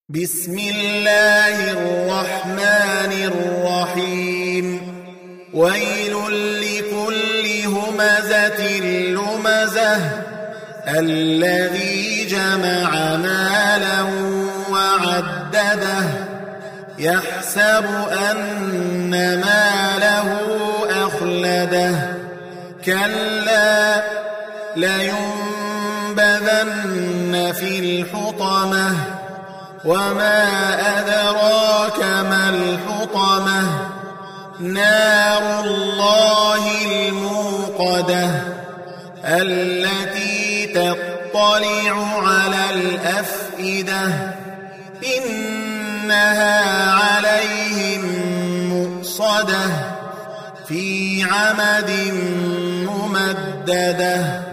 بسم الله الرحمن الرحيم ويل لكل همزة لمزة الذي جمع مالا وعدده يحسب أن ماله أخلده كلا لينبذن في الحطمة وما أدراك ما الحطمة نار الله الموقدة التي تطلع على الأفئدة إنها عليهم مؤصدة في عمد ممددة.